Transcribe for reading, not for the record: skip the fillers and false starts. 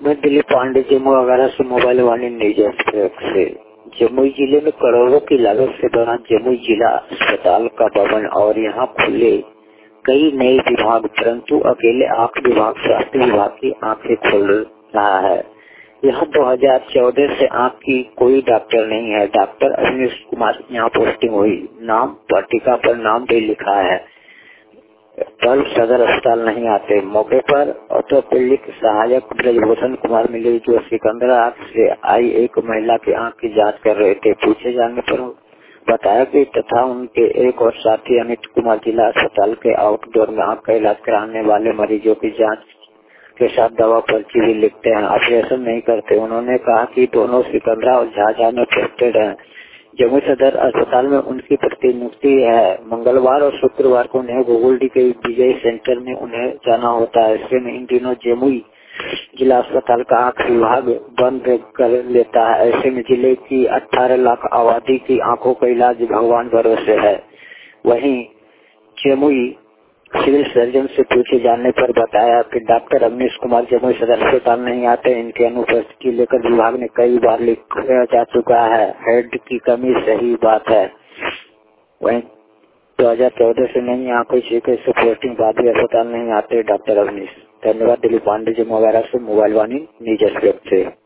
मैं दिलीप पांडे जम्मू वगैरह से मोबाइल वाणी न्यूज एक्सप्रेस से। जमुई जिले में करोड़ों की लागत से बना जमुई जिला अस्पताल का भवन और यहाँ खुले कई नए विभाग, परंतु अकेले आंख विभाग स्वास्थ्य विभाग की आंखें खोल रहा है। यहाँ 2014 से आंख की कोई डॉक्टर नहीं है। डॉक्टर अवनीश कुमार यहाँ पोस्टिंग हुई, नाम पट्टिका पर नाम भी लिखा है, कल सदर अस्पताल नहीं आते। मौके पर ऑर्थोपेडिक सहायक ब्रजभूषण कुमार मिले, जो सिकंदराबाद से आई एक महिला की आंख की जांच कर रहे थे। पूछे जाने पर बताया कि तथा उनके एक और साथी अमित कुमार जिला अस्पताल के आउटडोर में आंख का इलाज कराने वाले मरीजों की जांच के साथ दवा पर्ची भी लिखते हैं, ऑपरेशन नहीं करते। उन्होंने कहा कि दोनों सिकंदरा और झाझा में पोस्टेड हैं। जमुई सदर अस्पताल में उनकी प्रतिनियुक्ति है। मंगलवार और शुक्रवार को उन्हें गोगुलडी के विजय सेंटर में उन्हें जाना होता है। ऐसे में इन दिनों जमुई जिला अस्पताल का आंख विभाग बंद कर लेता है। ऐसे में जिले की 18 लाख आबादी की आंखों का इलाज भगवान भरोसे है। वहीं जमुई सिविल सर्जन से पूछे जाने पर बताया कि डॉक्टर अवनीश कुमार जमुई सदर अस्पताल नहीं आते। इनके अनुपस्थिति लेकर विभाग ने कई बार लिखा जा चुका है। हेड की कमी सही बात है। वहीं 2014 से नहीं, यहाँ कोई शिकायत से पोस्टिंग बाद भी अस्पताल नहीं आते डॉक्टर अवनीश। धन्यवाद। दिलीप पांडे जमुई वगैरह से मोबाइल वाणी न्यूज एक्सप्रेस से।